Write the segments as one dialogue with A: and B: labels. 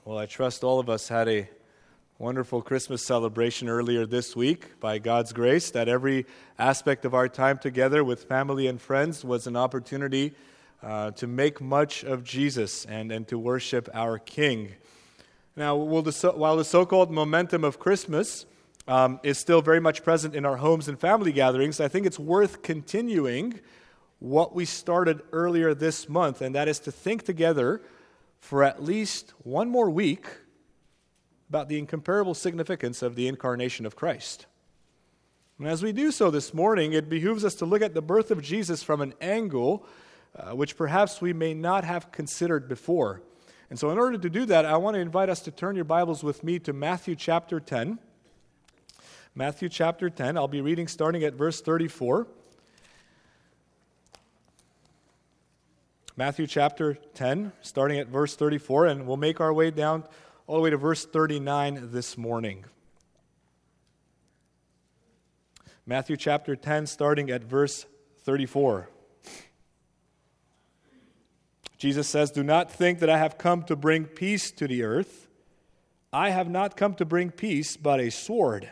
A: Well, I trust all of us had a wonderful Christmas celebration earlier this week. By God's grace, that every aspect of our time together with family and friends was an opportunity to make much of Jesus and to worship our King. Now, while the so-called momentum of Christmas is still very much present in our homes and family gatherings, I think it's worth continuing what we started earlier this month, and that is to think together for at least one more week about the incomparable significance of the incarnation of Christ. And as we do so this morning, it behooves us to look at the birth of Jesus from an angle which perhaps we may not have considered before. And so in order to do that, I want to invite us to turn your Bibles with me to Matthew chapter 10. Matthew chapter 10, I'll be reading starting at verse 34. Matthew chapter 10, starting at verse 34, and we'll make our way down all the way to verse 39 this morning. Matthew chapter 10, starting at verse 34. Jesus says, "Do not think that I have come to bring peace to the earth. I have not come to bring peace, but a sword.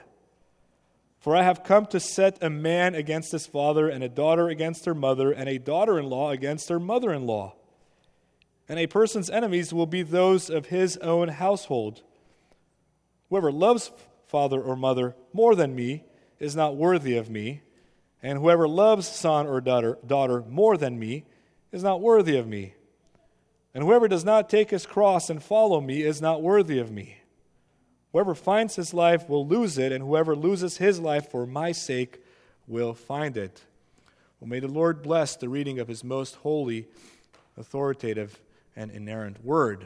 A: For I have come to set a man against his father, and a daughter against her mother, and a daughter-in-law against her mother-in-law. And a person's enemies will be those of his own household. Whoever loves father or mother more than me is not worthy of me, and whoever loves son or daughter more than me is not worthy of me. And whoever does not take his cross and follow me is not worthy of me. Whoever finds his life will lose it, and whoever loses his life for my sake will find it." Well, may the Lord bless the reading of his most holy, authoritative, and inerrant word.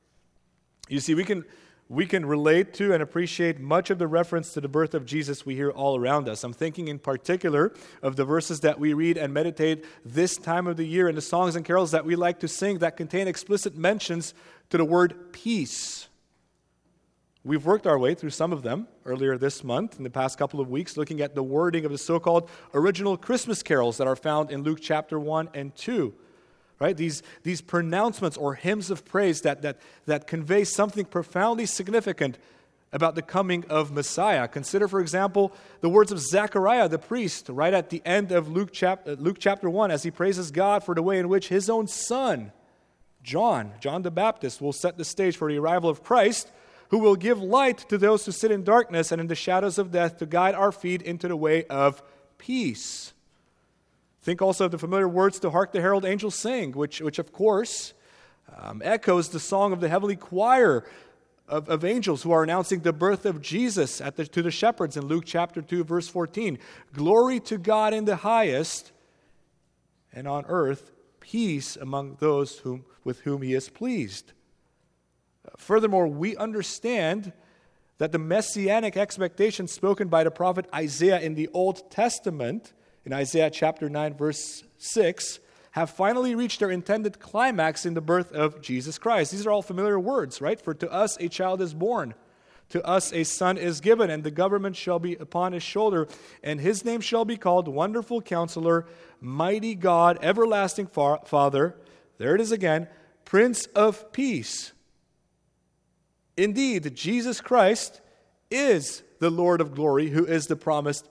A: You see, we can relate to and appreciate much of the reference to the birth of Jesus we hear all around us. I'm thinking in particular of the verses that we read and meditate this time of the year and the songs and carols that we like to sing that contain explicit mentions to the word peace. We've worked our way through some of them earlier this month, in the past couple of weeks, looking at the wording of the so-called original Christmas carols that are found in Luke chapter 1 and 2. Right? These pronouncements or hymns of praise that convey something profoundly significant about the coming of Messiah. Consider, for example, the words of Zechariah the priest right at the end of Luke chapter 1 as he praises God for the way in which his own son, John the Baptist, will set the stage for the arrival of Christ, who will give light to those who sit in darkness and in the shadows of death to guide our feet into the way of peace. Think also of the familiar words to Hark the Herald Angels Sing, which of course echoes the song of the heavenly choir of angels who are announcing the birth of Jesus to the shepherds in Luke chapter 2, verse 14. "Glory to God in the highest, and on earth peace among those with whom he is pleased." Furthermore, we understand that the messianic expectations spoken by the prophet Isaiah in the Old Testament, in Isaiah chapter 9, verse 6, have finally reached their intended climax in the birth of Jesus Christ. These are all familiar words, right? "For to us a child is born, to us a son is given, and the government shall be upon his shoulder, and his name shall be called Wonderful Counselor, Mighty God, Everlasting Father," there it is again, "Prince of Peace." Indeed, Jesus Christ is the Lord of glory, who is the promised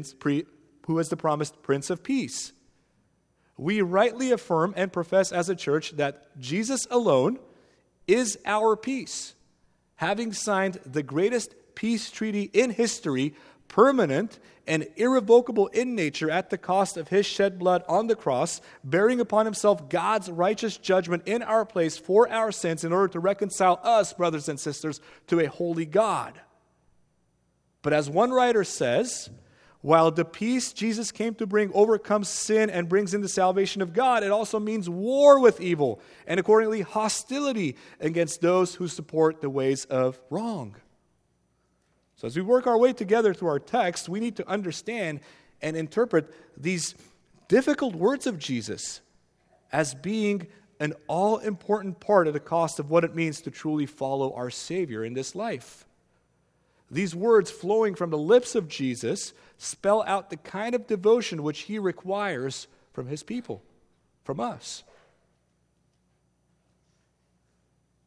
A: Prince of Peace. We rightly affirm and profess as a church that Jesus alone is our peace, having signed the greatest peace treaty in history, permanent and irrevocable in nature at the cost of his shed blood on the cross, bearing upon himself God's righteous judgment in our place for our sins in order to reconcile us, brothers and sisters, to a holy God. But as one writer says, while the peace Jesus came to bring overcomes sin and brings in the salvation of God, it also means war with evil and accordingly hostility against those who support the ways of wrong. So as we work our way together through our text, we need to understand and interpret these difficult words of Jesus as being an all-important part of the cost of what it means to truly follow our Savior in this life. These words flowing from the lips of Jesus spell out the kind of devotion which he requires from his people, from us.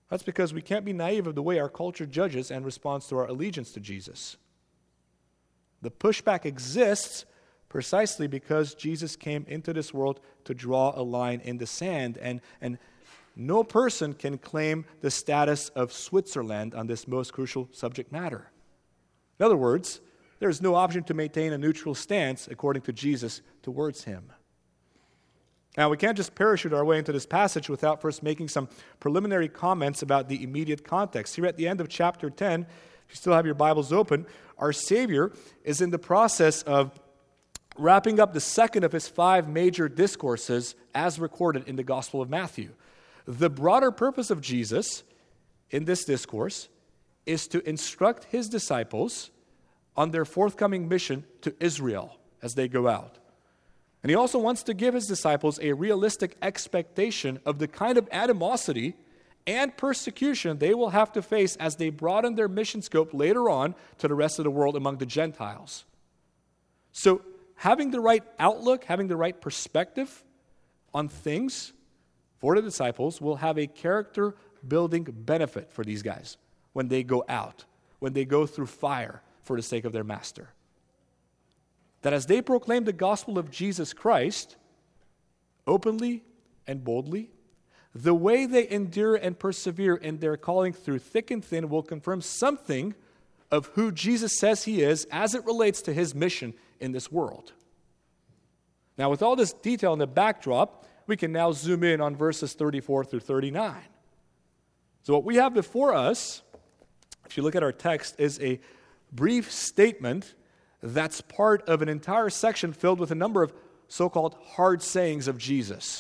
A: That's because we can't be naive of the way our culture judges and responds to our allegiance to Jesus. The pushback exists precisely because Jesus came into this world to draw a line in the sand, and no person can claim the status of Switzerland on this most crucial subject matter. In other words, there is no option to maintain a neutral stance according to Jesus towards him. Now, we can't just parachute our way into this passage without first making some preliminary comments about the immediate context. Here at the end of chapter 10, if you still have your Bibles open, our Savior is in the process of wrapping up the second of his 5 major discourses as recorded in the Gospel of Matthew. The broader purpose of Jesus in this discourse is to instruct his disciples on their forthcoming mission to Israel as they go out. And he also wants to give his disciples a realistic expectation of the kind of animosity and persecution they will have to face as they broaden their mission scope later on to the rest of the world among the Gentiles. So, having the right outlook, having the right perspective on things for the disciples will have a character-building benefit for these guys when they go out, when they go through fire for the sake of their master. That as they proclaim the gospel of Jesus Christ openly and boldly, the way they endure and persevere in their calling through thick and thin will confirm something of who Jesus says he is as it relates to his mission in this world. Now, with all this detail in the backdrop, we can now zoom in on verses 34 through 39. So what we have before us, if you look at our text, is a brief statement that's part of an entire section filled with a number of so-called hard sayings of Jesus.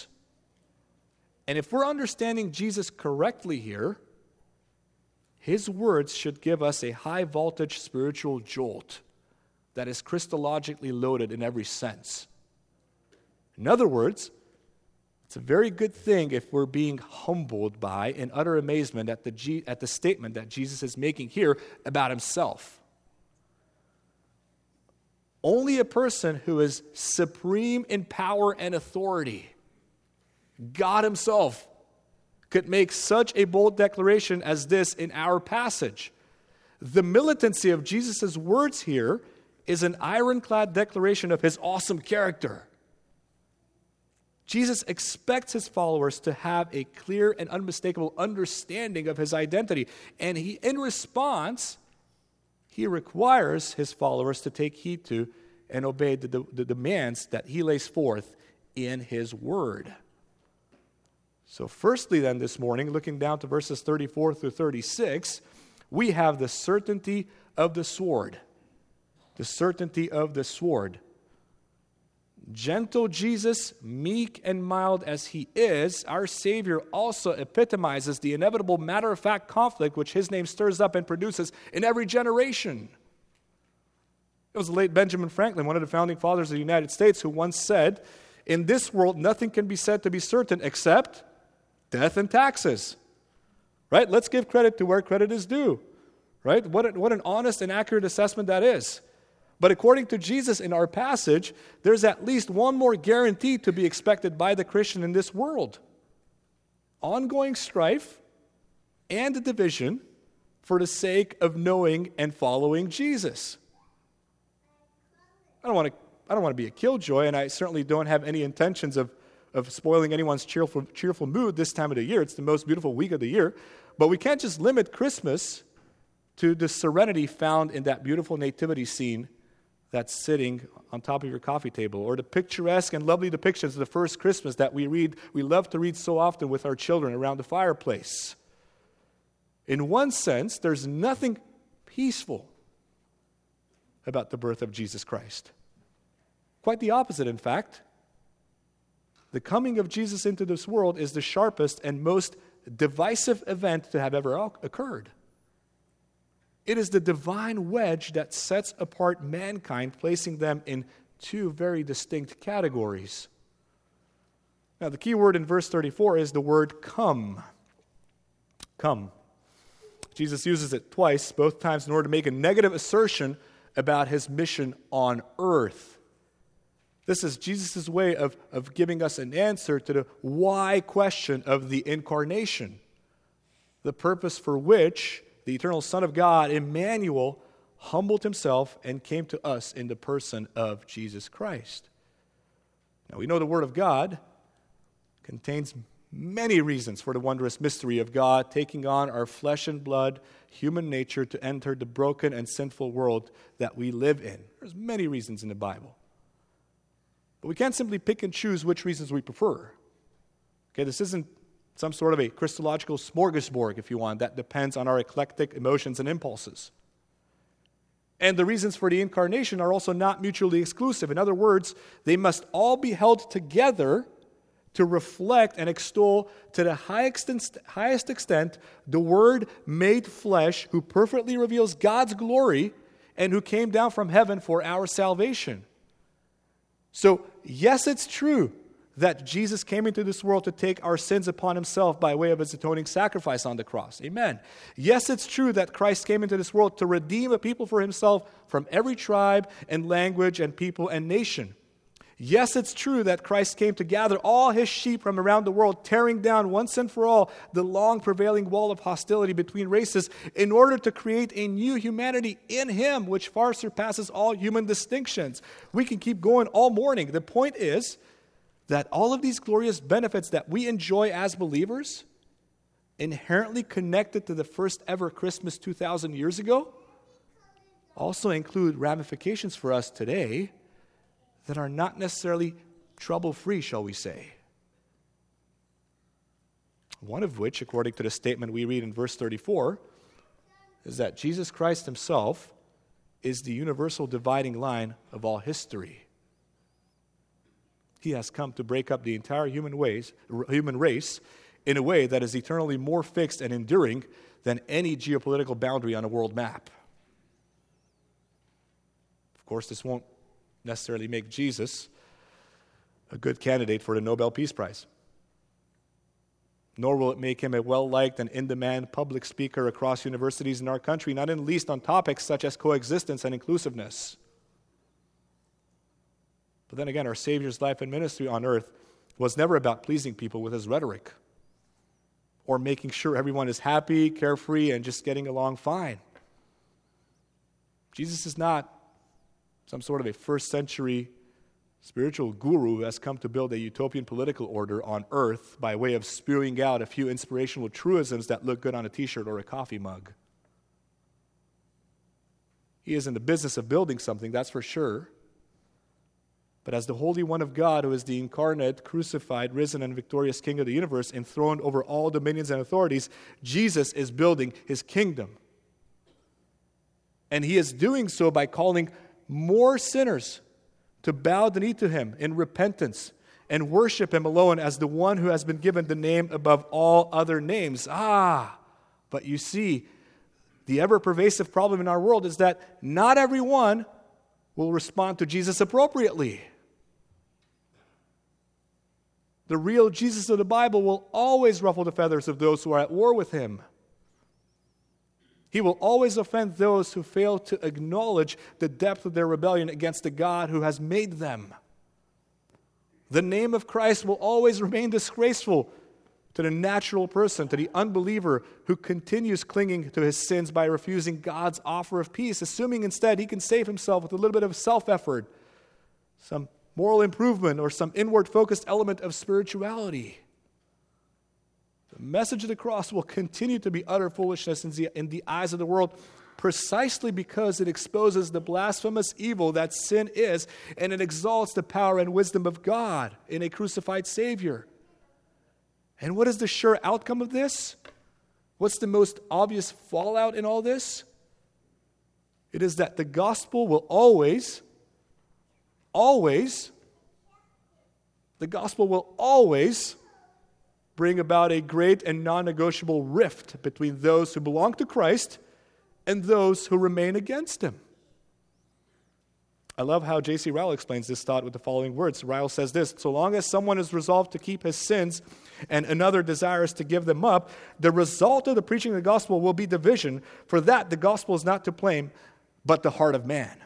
A: And if we're understanding Jesus correctly here, his words should give us a high-voltage spiritual jolt that is Christologically loaded in every sense. In other words, it's a very good thing if we're being humbled by and utter amazement at the statement that Jesus is making here about himself. Only a person who is supreme in power and authority, God himself, could make such a bold declaration as this in our passage. The militancy of Jesus' words here is an ironclad declaration of his awesome character. Jesus expects his followers to have a clear and unmistakable understanding of his identity. And in response, he requires his followers to take heed to and obey the demands that he lays forth in his word. So firstly then this morning, looking down to verses 34 through 36, we have the certainty of the sword. The certainty of the sword. Gentle Jesus, meek and mild as he is, our Savior also epitomizes the inevitable matter-of-fact conflict which his name stirs up and produces in every generation. It was the late Benjamin Franklin, one of the founding fathers of the United States, who once said, "In this world, nothing can be said to be certain except death and taxes." Right? Let's give credit to where credit is due. Right? What an honest and accurate assessment that is. But according to Jesus in our passage, there's at least one more guarantee to be expected by the Christian in this world. Ongoing strife and division for the sake of knowing and following Jesus. I don't want to be a killjoy, and I certainly don't have any intentions of spoiling anyone's cheerful mood this time of the year. It's the most beautiful week of the year. But we can't just limit Christmas to the serenity found in that beautiful nativity scene that's sitting on top of your coffee table, or the picturesque and lovely depictions of the first Christmas that we love to read so often with our children around the fireplace. In one sense, there's nothing peaceful about the birth of Jesus Christ. Quite the opposite, in fact. The coming of Jesus into this world is the sharpest and most divisive event to have ever occurred. It is the divine wedge that sets apart mankind, placing them in two very distinct categories. Now, the key word in verse 34 is the word come. Come. Jesus uses it twice, both times in order to make a negative assertion about his mission on earth. This is Jesus' way of giving us an answer to the why question of the incarnation. the purpose for which the eternal Son of God, Emmanuel, humbled himself and came to us in the person of Jesus Christ. Now, we know the Word of God contains many reasons for the wondrous mystery of God taking on our flesh and blood, human nature to enter the broken and sinful world that we live in. There's many reasons in the Bible. But we can't simply pick and choose which reasons we prefer. Okay, this isn't some sort of a Christological smorgasbord, if you want, that depends on our eclectic emotions and impulses. And the reasons for the incarnation are also not mutually exclusive. In other words, they must all be held together to reflect and extol to the highest extent the Word made flesh who perfectly reveals God's glory and who came down from heaven for our salvation. So, yes, it's true that Jesus came into this world to take our sins upon himself by way of his atoning sacrifice on the cross. Amen. Yes, it's true that Christ came into this world to redeem a people for himself from every tribe and language and people and nation. Yes, it's true that Christ came to gather all his sheep from around the world, tearing down once and for all the long prevailing wall of hostility between races in order to create a new humanity in him, which far surpasses all human distinctions. We can keep going all morning. The point is that all of these glorious benefits that we enjoy as believers, inherently connected to the first ever Christmas 2,000 years ago, also include ramifications for us today that are not necessarily trouble-free, shall we say. One of which, according to the statement we read in verse 34, is that Jesus Christ himself is the universal dividing line of all history. He has come to break up the entire human race in a way that is eternally more fixed and enduring than any geopolitical boundary on a world map. Of course, this won't necessarily make Jesus a good candidate for the Nobel Peace Prize. Nor will it make him a well-liked and in-demand public speaker across universities in our country, not in least on topics such as coexistence and inclusiveness. But then again, our Savior's life and ministry on earth was never about pleasing people with his rhetoric or making sure everyone is happy, carefree, and just getting along fine. Jesus is not some sort of a first-century spiritual guru who has come to build a utopian political order on earth by way of spewing out a few inspirational truisms that look good on a t-shirt or a coffee mug. He is in the business of building something, that's for sure. But as the Holy One of God, who is the incarnate, crucified, risen, and victorious King of the universe, enthroned over all dominions and authorities, Jesus is building his kingdom. And he is doing so by calling more sinners to bow the knee to him in repentance and worship him alone as the one who has been given the name above all other names. But you see, the ever-pervasive problem in our world is that not everyone will respond to Jesus appropriately. The real Jesus of the Bible will always ruffle the feathers of those who are at war with him. He will always offend those who fail to acknowledge the depth of their rebellion against the God who has made them. The name of Christ will always remain disgraceful to the natural person, to the unbeliever who continues clinging to his sins by refusing God's offer of peace, assuming instead he can save himself with a little bit of self-effort, some moral improvement, or some inward-focused element of spirituality. The message of the cross will continue to be utter foolishness in the eyes of the world precisely because it exposes the blasphemous evil that sin is, and it exalts the power and wisdom of God in a crucified Savior. And what is the sure outcome of this? What's the most obvious fallout in all this? It is that the gospel will always bring about a great and non-negotiable rift between those who belong to Christ and those who remain against him. I love how J.C. Ryle explains this thought with the following words. Ryle says this: so long as someone is resolved to keep his sins and another desires to give them up, the result of the preaching of the gospel will be division. For that, the gospel is not to blame, but the heart of man.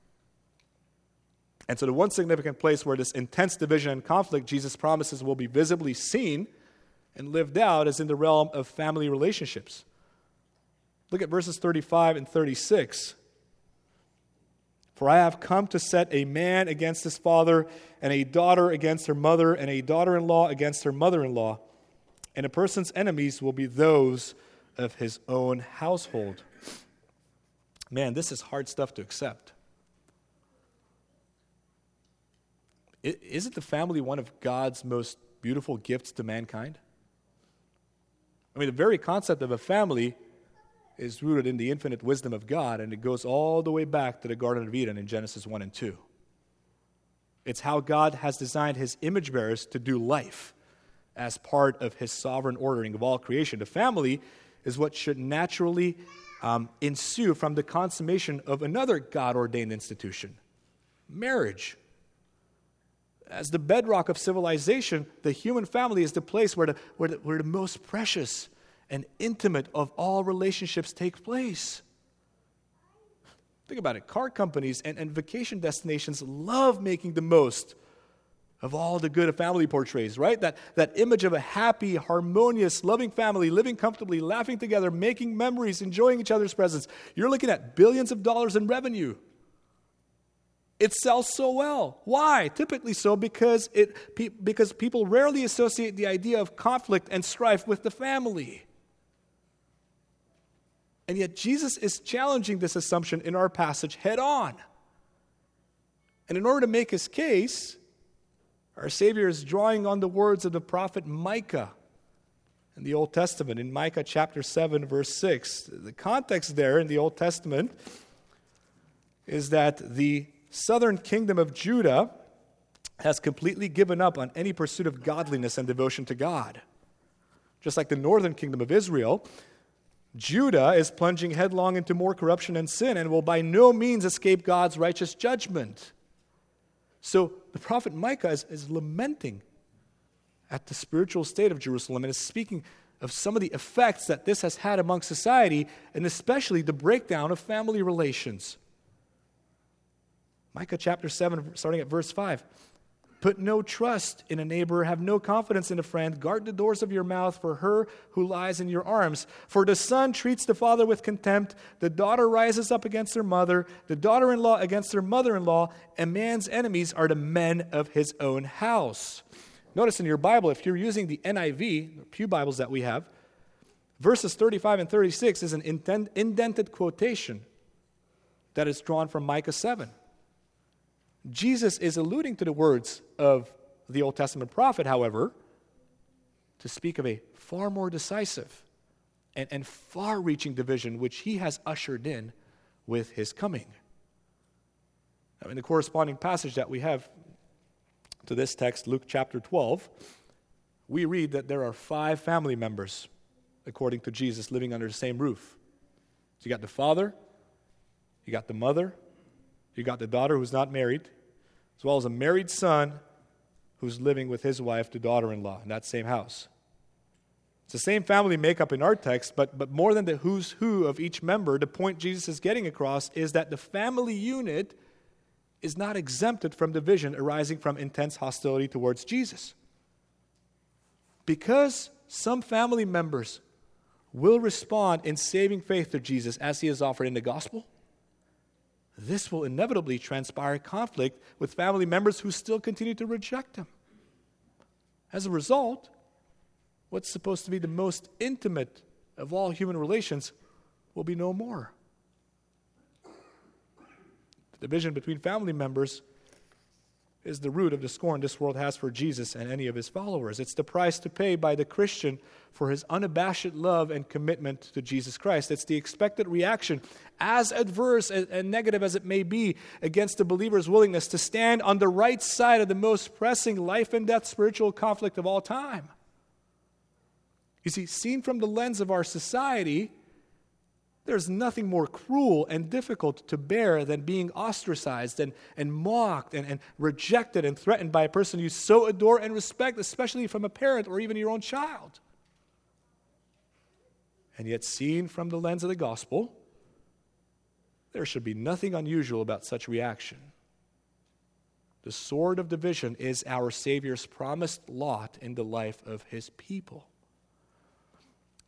A: And so the one significant place where this intense division and conflict Jesus promises will be visibly seen and lived out is in the realm of family relationships. Look at verses 35 and 36. For I have come to set a man against his father, and a daughter against her mother, and a daughter-in-law against her mother-in-law. And a person's enemies will be those of his own household. Man, this is hard stuff to accept. Isn't the family one of God's most beautiful gifts to mankind? I mean, the very concept of a family is rooted in the infinite wisdom of God, and it goes all the way back to the Garden of Eden in Genesis 1 and 2. It's how God has designed his image bearers to do life as part of his sovereign ordering of all creation. The family is what should naturally ensue from the consummation of another God-ordained institution, marriage. As the bedrock of civilization, the human family is the place where the most precious and intimate of all relationships take place. Think about it. Car companies and vacation destinations love making the most of all the good a family portrays, right? That image of a happy, harmonious, loving family, living comfortably, laughing together, making memories, enjoying each other's presence. You're looking at billions of dollars in revenue. It sells so well. Why? Typically so because people rarely associate the idea of conflict and strife with the family. And yet Jesus is challenging this assumption in our passage head on. And in order to make his case, our Savior is drawing on the words of the prophet Micah in the Old Testament, in Micah chapter 7, verse 6. The context there in the Old Testament is that the southern kingdom of Judah has completely given up on any pursuit of godliness and devotion to God. Just like the northern kingdom of Israel, Judah is plunging headlong into more corruption and sin and will by no means escape God's righteous judgment. So the prophet Micah is lamenting at the spiritual state of Jerusalem and is speaking of some of the effects that this has had among society, and especially the breakdown of family relations. Micah chapter 7, starting at verse 5. Put no trust in a neighbor, have no confidence in a friend. Guard the doors of your mouth for her who lies in your arms. For the son treats the father with contempt. The daughter rises up against her mother. The daughter-in-law against her mother-in-law. A man's enemies are the men of his own house. Notice in your Bible, if you're using the NIV, the Pew Bibles that we have, verses 35 and 36 is an indented quotation that is drawn from Micah 7. Jesus is alluding to the words of the Old Testament prophet, however, to speak of a far more decisive and far-reaching division which he has ushered in with his coming. Now, in the corresponding passage that we have to this text, Luke chapter 12, we read that there are 5 family members, according to Jesus, living under the same roof. So you got the father, you got the mother, you got the daughter who's not married, as well as a married son who's living with his wife, the daughter-in-law, in that same house. It's the same family makeup in our text, but more than the who's who of each member, the point Jesus is getting across is that the family unit is not exempted from division arising from intense hostility towards Jesus. Because some family members will respond in saving faith to Jesus as he is offered in the gospel, this will inevitably transpire conflict with family members who still continue to reject him. As a result, what's supposed to be the most intimate of all human relations will be no more. The division between family members is the root of the scorn this world has for Jesus and any of his followers. It's the price to pay by the Christian for his unabashed love and commitment to Jesus Christ. It's the expected reaction, as adverse and negative as it may be, against the believer's willingness to stand on the right side of the most pressing life and death spiritual conflict of all time. You see, seen from the lens of our society, there's nothing more cruel and difficult to bear than being ostracized and mocked and rejected and threatened by a person you so adore and respect, especially from a parent or even your own child. And yet, seen from the lens of the gospel, there should be nothing unusual about such reaction. The sword of division is our Savior's promised lot in the life of his people.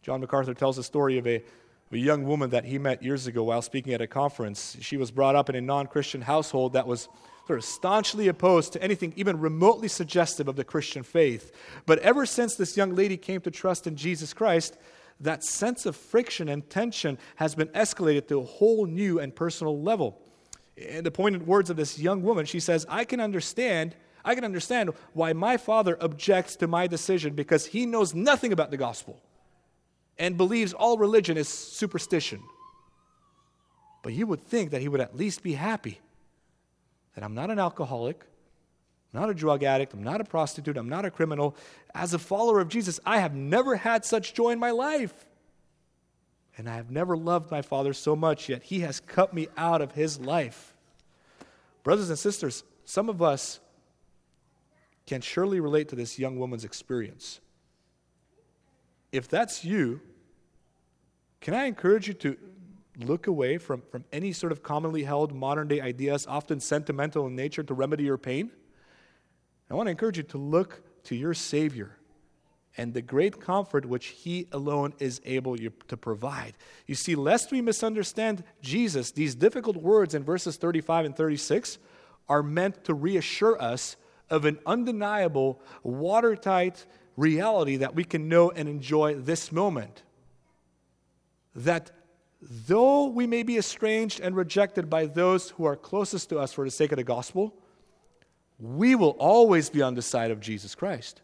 A: John MacArthur tells the story of a young woman that he met years ago while speaking at a conference. She was brought up in a non-Christian household that was sort of staunchly opposed to anything even remotely suggestive of the Christian faith. But ever since this young lady came to trust in Jesus Christ, that sense of friction and tension has been escalated to a whole new and personal level. In the poignant words of this young woman, she says, I can understand why my father objects to my decision because he knows nothing about the gospel and believes all religion is superstition. But you would think that he would at least be happy that I'm not an alcoholic, I'm not a drug addict, I'm not a prostitute, I'm not a criminal. As a follower of Jesus, I have never had such joy in my life. And I have never loved my Father so much, yet He has cut me out of His life. Brothers and sisters, some of us can surely relate to this young woman's experience. If that's you, can I encourage you to look away from any sort of commonly held modern-day ideas, often sentimental in nature, to remedy your pain? I want to encourage you to look to your Savior and the great comfort which He alone is able to provide. You see, lest we misunderstand Jesus, these difficult words in verses 35 and 36 are meant to reassure us of an undeniable, watertight reality that we can know and enjoy this moment. That though we may be estranged and rejected by those who are closest to us for the sake of the gospel, we will always be on the side of Jesus Christ.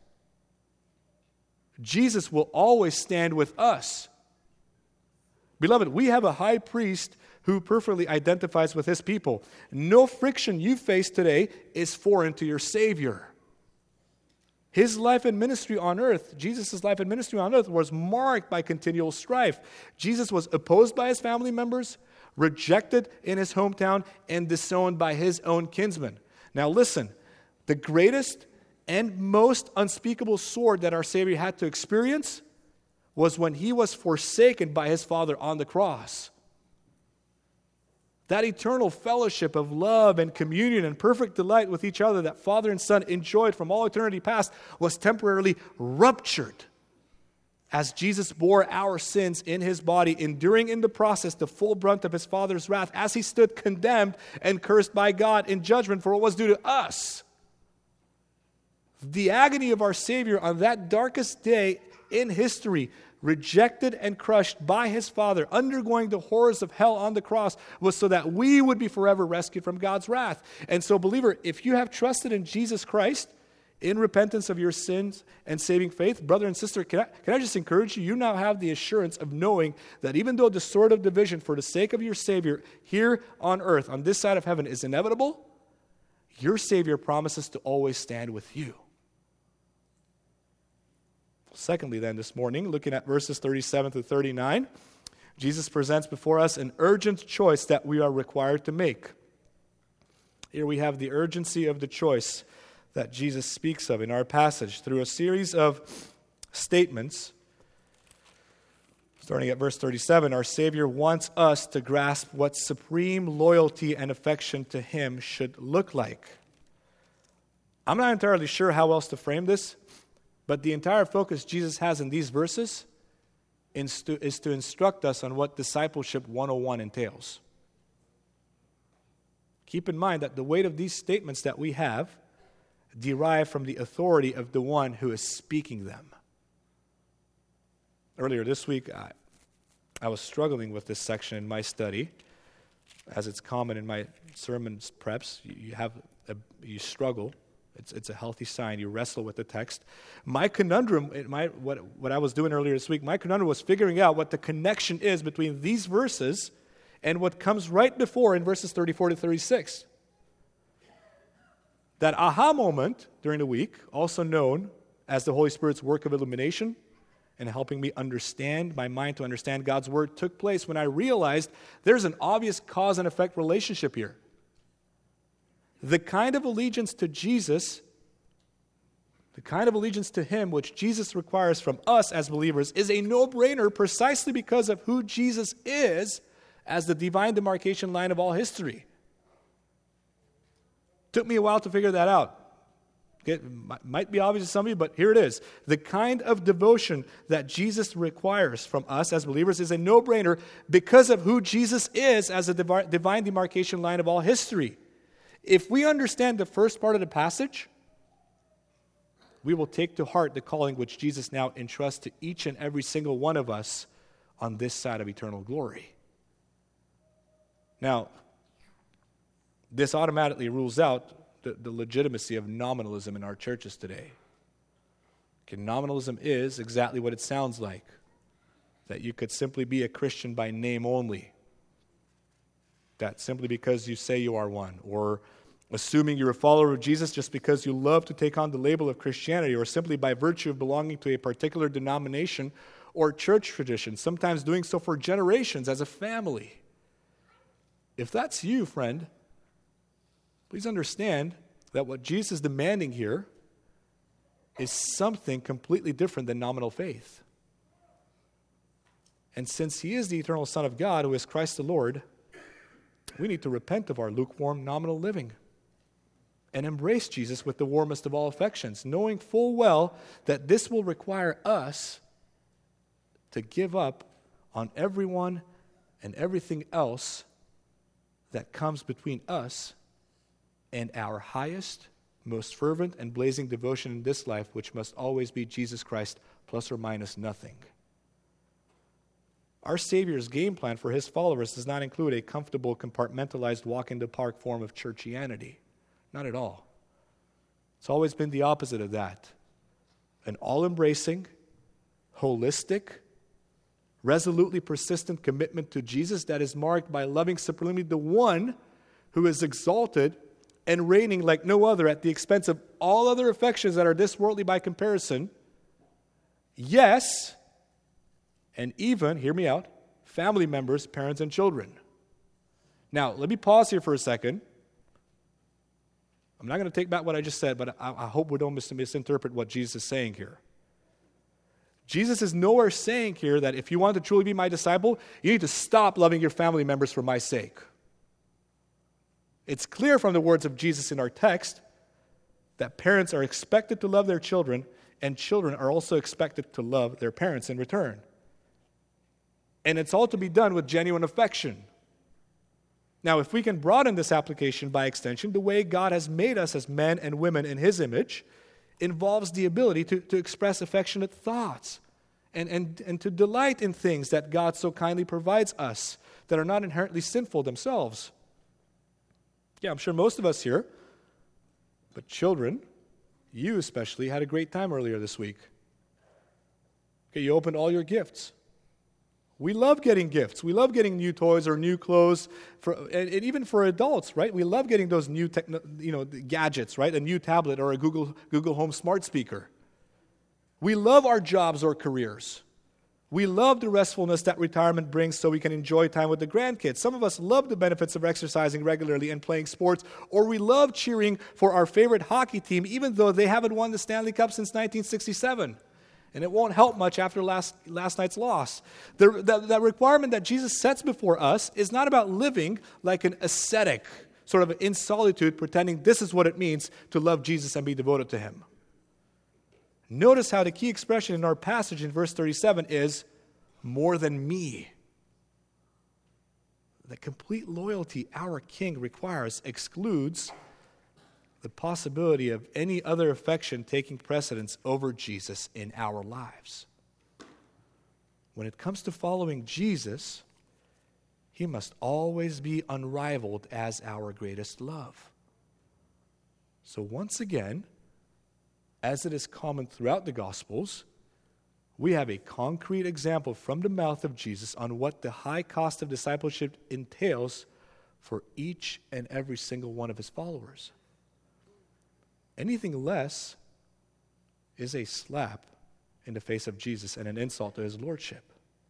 A: Jesus will always stand with us. Beloved, we have a high priest who perfectly identifies with His people. No friction you face today is foreign to your Savior. His life and ministry on earth, Jesus' life and ministry on earth was marked by continual strife. Jesus was opposed by His family members, rejected in His hometown, and disowned by His own kinsmen. Now listen, the greatest and most unspeakable sword that our Savior had to experience was when He was forsaken by His Father on the cross. That eternal fellowship of love and communion and perfect delight with each other that Father and Son enjoyed from all eternity past was temporarily ruptured as Jesus bore our sins in His body, enduring in the process the full brunt of His Father's wrath as He stood condemned and cursed by God in judgment for what was due to us. The agony of our Savior on that darkest day in history, rejected and crushed by His Father, undergoing the horrors of hell on the cross, was so that we would be forever rescued from God's wrath. And so, believer, if you have trusted in Jesus Christ in repentance of your sins and saving faith, brother and sister, can I just encourage you, you now have the assurance of knowing that even though the sword of division for the sake of your Savior here on earth, on this side of heaven, is inevitable, your Savior promises to always stand with you. Secondly, then, this morning, looking at verses 37 to 39, Jesus presents before us an urgent choice that we are required to make. Here we have the urgency of the choice that Jesus speaks of in our passage through a series of statements. Starting at verse 37, our Savior wants us to grasp what supreme loyalty and affection to Him should look like. I'm not entirely sure how else to frame this, but the entire focus Jesus has in these verses is to instruct us on what discipleship 101 entails. Keep in mind that the weight of these statements that we have derive from the authority of the one who is speaking them. Earlier this week, I was struggling with this section in my study, as it's common in my sermons preps. You struggle. It's a healthy sign. You wrestle with the text. My conundrum, what I was doing earlier this week, my conundrum was figuring out what the connection is between these verses and what comes right before in verses 34 to 36. That aha moment during the week, also known as the Holy Spirit's work of illumination and helping me understand, my mind to understand God's Word, took place when I realized there's an obvious cause and effect relationship here. The kind of allegiance to Jesus, the kind of allegiance to Him which Jesus requires from us as believers is a no-brainer precisely because of who Jesus is as the divine demarcation line of all history. Took me a while to figure that out. Okay, it might be obvious to some of you, but here it is. The kind of devotion that Jesus requires from us as believers is a no-brainer because of who Jesus is as a divine demarcation line of all history. If we understand the first part of the passage, we will take to heart the calling which Jesus now entrusts to each and every single one of us on this side of eternal glory. Now, this automatically rules out the legitimacy of nominalism in our churches today. Okay, nominalism is exactly what it sounds like, that you could simply be a Christian by name only, that simply because you say you are one, or assuming you're a follower of Jesus just because you love to take on the label of Christianity, or simply by virtue of belonging to a particular denomination or church tradition, sometimes doing so for generations as a family. If that's you, friend, please understand that what Jesus is demanding here is something completely different than nominal faith. And since he is the eternal Son of God, who is Christ the Lord, we need to repent of our lukewarm nominal living and embrace Jesus with the warmest of all affections, knowing full well that this will require us to give up on everyone and everything else that comes between us and our highest, most fervent, and blazing devotion in this life, which must always be Jesus Christ, plus or minus nothing. Our Savior's game plan for his followers does not include a comfortable, compartmentalized, walk-in-the-park form of churchianity. Not at all. It's always been the opposite of that. An all-embracing, holistic, resolutely persistent commitment to Jesus that is marked by loving supremely the one who is exalted and reigning like no other at the expense of all other affections that are this worldly by comparison. Yes, and even, hear me out, family members, parents, and children. Now, let me pause here for a second. I'm not going to take back what I just said, but I hope we don't misinterpret what Jesus is saying here. Jesus is nowhere saying here that if you want to truly be my disciple, you need to stop loving your family members for my sake. It's clear from the words of Jesus in our text that parents are expected to love their children, and children are also expected to love their parents in return. And it's all to be done with genuine affection. Now, if we can broaden this application by extension, the way God has made us as men and women in his image involves the ability to express affectionate thoughts and to delight in things that God so kindly provides us that are not inherently sinful themselves. Yeah, I'm sure most of us here, but children, you especially, had a great time earlier this week. Okay, you opened all your gifts. We love getting gifts. We love getting new toys or new clothes, and even for adults, right? We love getting those new gadgets, right? A new tablet or a Google Home smart speaker. We love our jobs or careers. We love the restfulness that retirement brings so we can enjoy time with the grandkids. Some of us love the benefits of exercising regularly and playing sports, or we love cheering for our favorite hockey team even though they haven't won the Stanley Cup since 1967. And it won't help much after last night's loss. The requirement that Jesus sets before us is not about living like an ascetic, sort of in solitude, pretending this is what it means to love Jesus and be devoted to him. Notice how the key expression in our passage in verse 37 is, more than me. The complete loyalty our King requires excludes the possibility of any other affection taking precedence over Jesus in our lives. When it comes to following Jesus, he must always be unrivaled as our greatest love. So once again, as it is common throughout the Gospels, we have a concrete example from the mouth of Jesus on what the high cost of discipleship entails for each and every single one of his followers. Anything less is a slap in the face of Jesus and an insult to his lordship.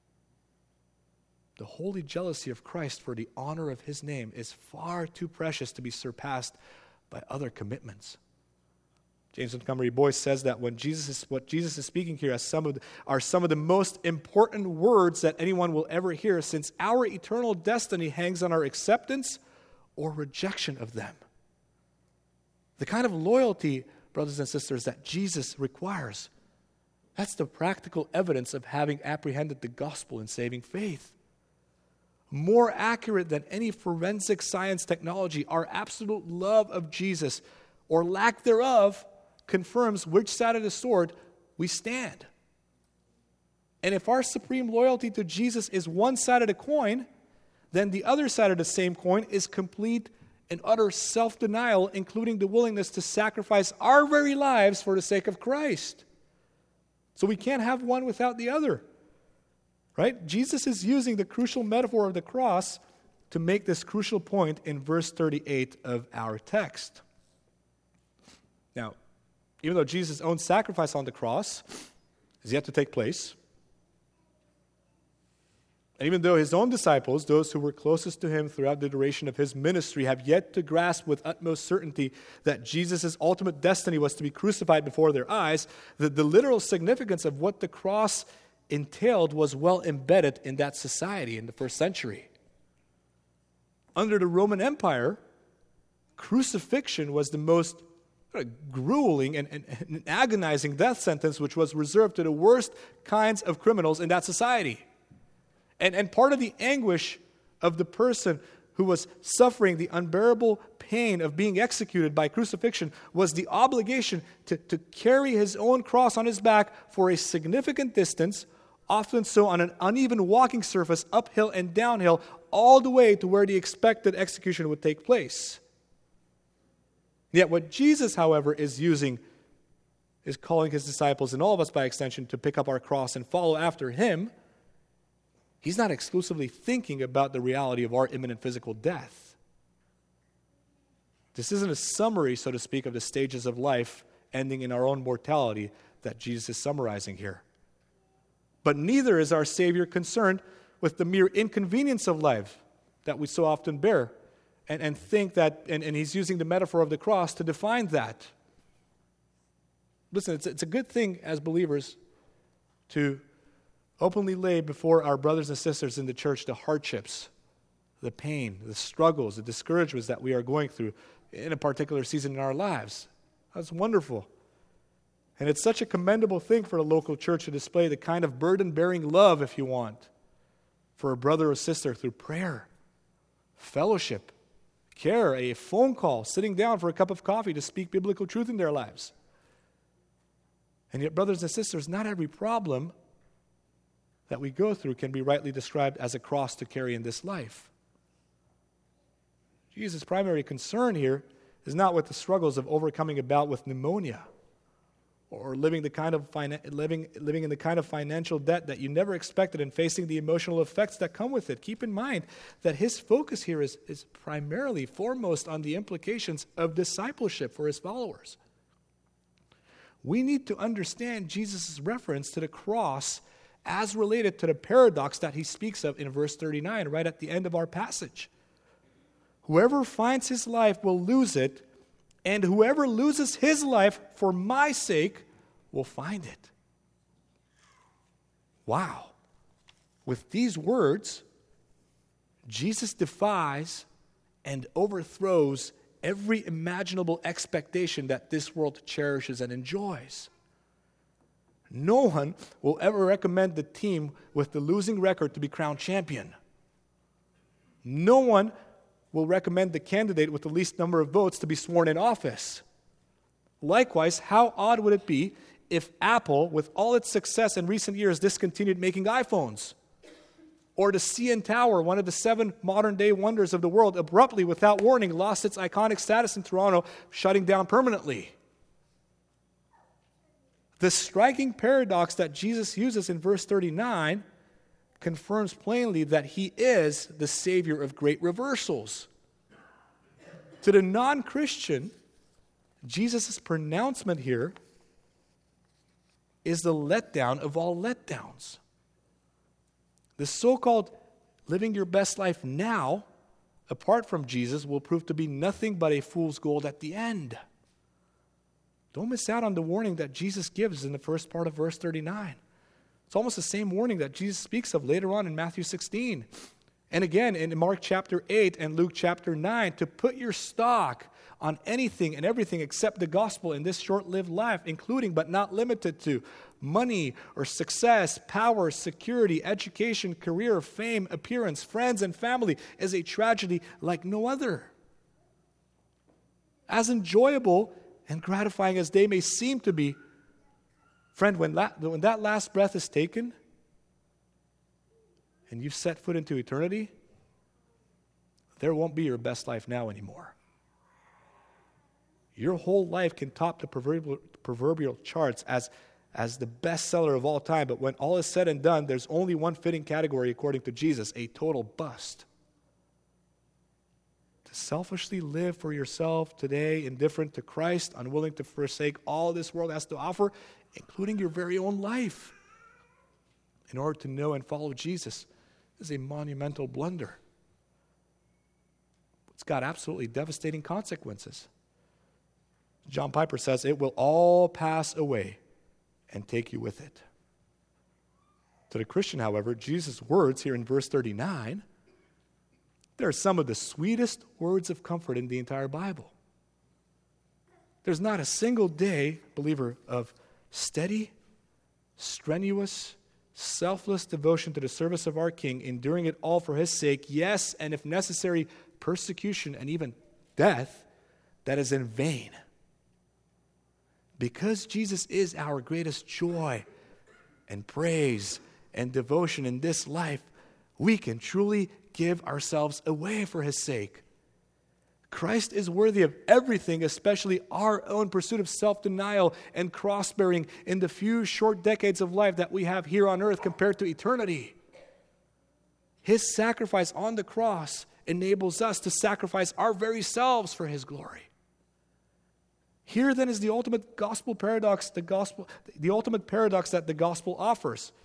A: The holy jealousy of Christ for the honor of his name is far too precious to be surpassed by other commitments. James Montgomery Boyce says that what Jesus is speaking here are some of the most important words that anyone will ever hear, since our eternal destiny hangs on our acceptance or rejection of them. The kind of loyalty brothers and sisters, that Jesus requires. That's the practical evidence of having apprehended the gospel and saving faith. More accurate than any forensic science technology, our absolute love of Jesus, or lack thereof, confirms which side of the sword we stand. And if our supreme loyalty to Jesus is one side of the coin, then the other side of the same coin is complete and utter self-denial, including the willingness to sacrifice our very lives for the sake of Christ. So we can't have one without the other. Right? Jesus is using the crucial metaphor of the cross to make this crucial point in verse 38 of our text. Now, even though Jesus' own sacrifice on the cross is yet to take place, and even though his own disciples, those who were closest to him throughout the duration of his ministry, have yet to grasp with utmost certainty that Jesus' ultimate destiny was to be crucified before their eyes, the literal significance of what the cross entailed was well embedded in that society in the first century. Under the Roman Empire, crucifixion was the most grueling and agonizing death sentence which was reserved to the worst kinds of criminals in that society. And part of the anguish of the person who was suffering the unbearable pain of being executed by crucifixion was the obligation to carry his own cross on his back for a significant distance, often so on an uneven walking surface, uphill and downhill, all the way to where the expected execution would take place. Yet what Jesus, however, is calling his disciples, and all of us by extension, to pick up our cross and follow after him. He's not exclusively thinking about the reality of our imminent physical death. This isn't a summary, so to speak, of the stages of life ending in our own mortality that Jesus is summarizing here. But neither is our Savior concerned with the mere inconvenience of life that we so often bear and think that, and he's using the metaphor of the cross to define that. Listen, it's a good thing as believers to openly lay before our brothers and sisters in the church the hardships, the pain, the struggles, the discouragements that we are going through in a particular season in our lives. That's wonderful. And it's such a commendable thing for a local church to display the kind of burden-bearing love, if you want, for a brother or sister through prayer, fellowship, care, a phone call, sitting down for a cup of coffee to speak biblical truth in their lives. And yet, brothers and sisters, not every problem that we go through can be rightly described as a cross to carry in this life. Jesus' primary concern here is not with the struggles of overcoming a bout with pneumonia or living in the kind of financial debt that you never expected and facing the emotional effects that come with it. Keep in mind that his focus here is primarily foremost on the implications of discipleship for his followers. We need to understand Jesus' reference to the cross as related to the paradox that he speaks of in verse 39, right at the end of our passage. Whoever finds his life will lose it, and whoever loses his life for my sake will find it. Wow. With these words, Jesus defies and overthrows every imaginable expectation that this world cherishes and enjoys. No one will ever recommend the team with the losing record to be crowned champion. No one will recommend the candidate with the least number of votes to be sworn in office. Likewise, how odd would it be if Apple, with all its success in recent years, discontinued making iPhones? Or the CN Tower, one of the 7 modern-day wonders of the world, abruptly, without warning, lost its iconic status in Toronto, shutting down permanently. The striking paradox that Jesus uses in verse 39 confirms plainly that he is the Savior of great reversals. To the non-Christian, Jesus' pronouncement here is the letdown of all letdowns. The so-called living your best life now, apart from Jesus, will prove to be nothing but a fool's gold at the end. Don't miss out on the warning that Jesus gives in the first part of verse 39. It's almost the same warning that Jesus speaks of later on in Matthew 16. And again in Mark chapter 8 and Luke chapter 9, to put your stock on anything and everything except the gospel in this short-lived life, including but not limited to money or success, power, security, education, career, fame, appearance, friends, and family, is a tragedy like no other. As enjoyable and gratifying as they may seem to be, friend, when that last breath is taken and you've set foot into eternity, there won't be your best life now anymore. Your whole life can top the proverbial charts as the bestseller of all time, but when all is said and done, there's only one fitting category according to Jesus: a total bust. To selfishly live for yourself today, indifferent to Christ, unwilling to forsake all this world has to offer, including your very own life, in order to know and follow Jesus, is a monumental blunder. It's got absolutely devastating consequences. John Piper says, it will all pass away and take you with it. To the Christian, however, Jesus' words here in verse 39, they're some of the sweetest words of comfort in the entire Bible. There's not a single day, believer, of steady, strenuous, selfless devotion to the service of our King, enduring it all for His sake, yes, and if necessary, persecution and even death, that is in vain. Because Jesus is our greatest joy and praise and devotion in this life, we can truly give ourselves away for His sake. Christ is worthy of everything, especially our own pursuit of self-denial and cross-bearing in the few short decades of life that we have here on earth compared to eternity. His sacrifice on the cross enables us to sacrifice our very selves for His glory. Here then is the ultimate gospel paradox, the ultimate paradox that the gospel offers.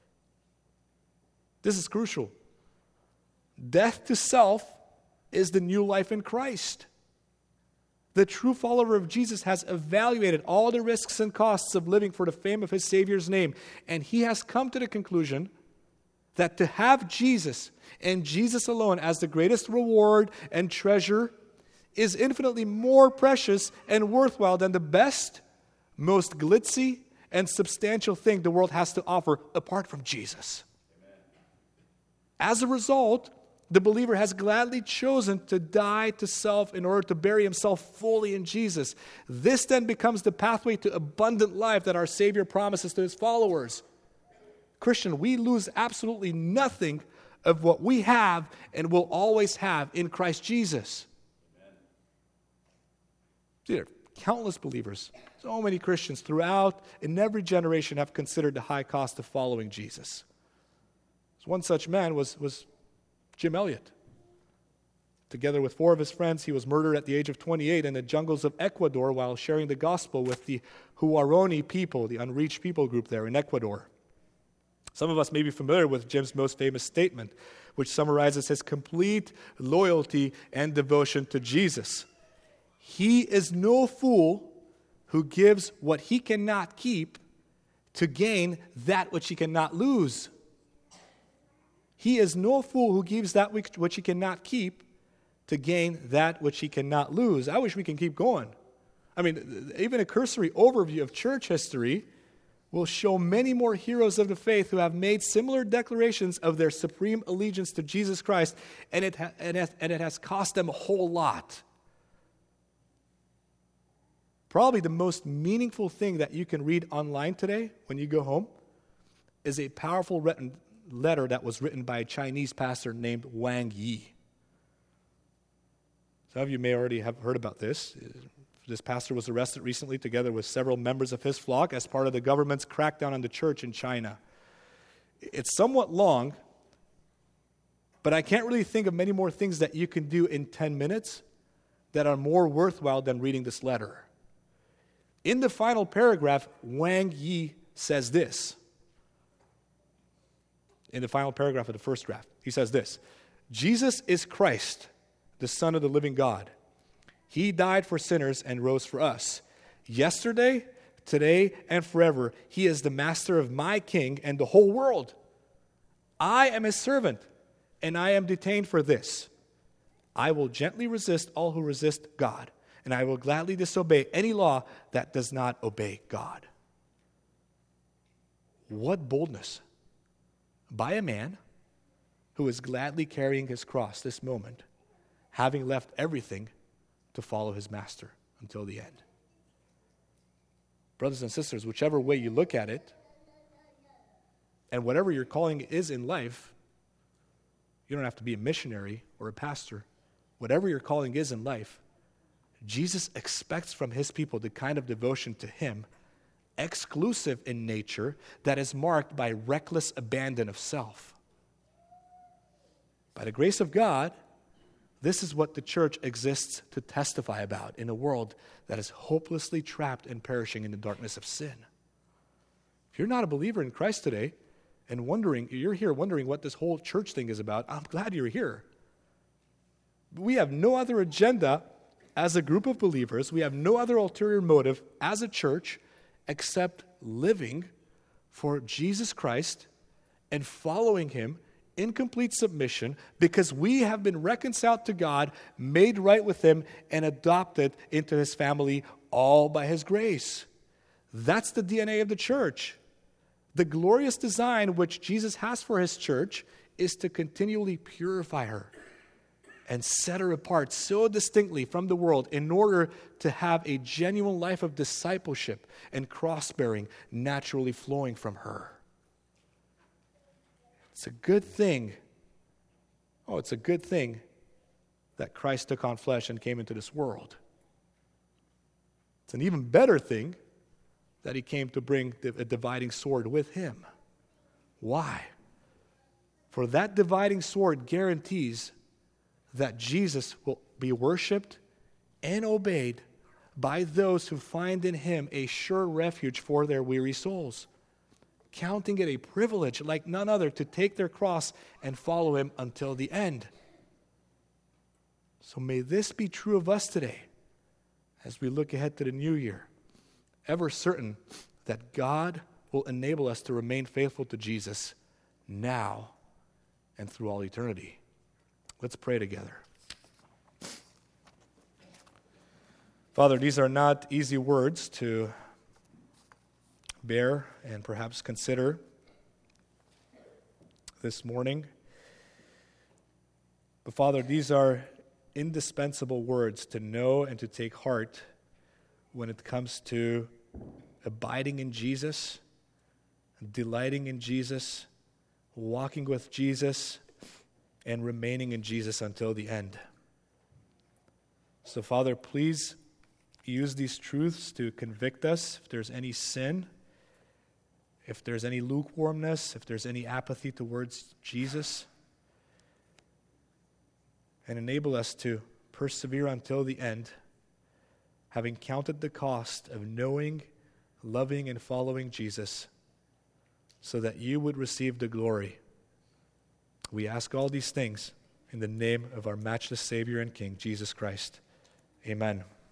A: This is crucial. Death to self is the new life in Christ. The true follower of Jesus has evaluated all the risks and costs of living for the fame of his Savior's name, and he has come to the conclusion that to have Jesus and Jesus alone as the greatest reward and treasure is infinitely more precious and worthwhile than the best, most glitzy, and substantial thing the world has to offer apart from Jesus. Amen. As a result, the believer has gladly chosen to die to self in order to bury himself fully in Jesus. This then becomes the pathway to abundant life that our Savior promises to His followers. Christian, we lose absolutely nothing of what we have and will always have in Christ Jesus. See, there are countless believers, so many Christians throughout, in every generation, have considered the high cost of following Jesus. One such man was Jim Elliot. Together with 4 of his friends, he was murdered at the age of 28 in the jungles of Ecuador while sharing the gospel with the Huaorani people, the unreached people group there in Ecuador. Some of us may be familiar with Jim's most famous statement, which summarizes his complete loyalty and devotion to Jesus. He is no fool who gives what he cannot keep to gain that which he cannot lose. He is no fool who gives that which he cannot keep to gain that which he cannot lose. I wish we can keep going. I mean, even a cursory overview of church history will show many more heroes of the faith who have made similar declarations of their supreme allegiance to Jesus Christ, and it has cost them a whole lot. Probably the most meaningful thing that you can read online today when you go home is a powerful letter that was written by a Chinese pastor named Wang Yi. Some of you may already have heard about this. This pastor was arrested recently together with several members of his flock as part of the government's crackdown on the church in China. It's somewhat long, but I can't really think of many more things that you can do in 10 minutes that are more worthwhile than reading this letter. In the final paragraph, Wang Yi says this. In the final paragraph of the first draft, he says this: Jesus is Christ, the Son of the living God. He died for sinners and rose for us. Yesterday, today, and forever, He is the master of my king and the whole world. I am His servant, and I am detained for this. I will gently resist all who resist God, and I will gladly disobey any law that does not obey God. What boldness by a man who is gladly carrying his cross this moment, having left everything to follow his master until the end. Brothers and sisters, whichever way you look at it, and whatever your calling is in life, you don't have to be a missionary or a pastor. Whatever your calling is in life, Jesus expects from his people the kind of devotion to him, exclusive in nature, that is marked by reckless abandon of self. By the grace of God, this is what the church exists to testify about in a world that is hopelessly trapped and perishing in the darkness of sin. If you're not a believer in Christ today and you're here wondering what this whole church thing is about, I'm glad you're here. We have no other agenda as a group of believers. We have no other ulterior motive as a church except living for Jesus Christ and following him in complete submission, because we have been reconciled to God, made right with him, and adopted into his family, all by his grace. That's the DNA of the church. The glorious design which Jesus has for his church is to continually purify her and set her apart so distinctly from the world in order to have a genuine life of discipleship and cross-bearing naturally flowing from her. It's a good thing. It's a good thing that Christ took on flesh and came into this world. It's an even better thing that he came to bring a dividing sword with him. Why? For that dividing sword guarantees that Jesus will be worshiped and obeyed by those who find in him a sure refuge for their weary souls, counting it a privilege like none other to take their cross and follow him until the end. So may this be true of us today as we look ahead to the new year, ever certain that God will enable us to remain faithful to Jesus now and through all eternity. Let's pray together. Father, these are not easy words to bear and perhaps consider this morning. But Father, these are indispensable words to know and to take heart when it comes to abiding in Jesus, delighting in Jesus, walking with Jesus, and remaining in Jesus until the end. So Father, please use these truths to convict us if there's any sin, if there's any lukewarmness, if there's any apathy towards Jesus, and enable us to persevere until the end, having counted the cost of knowing, loving, and following Jesus, so that you would receive the glory. We ask all these things in the name of our matchless Savior and King, Jesus Christ. Amen.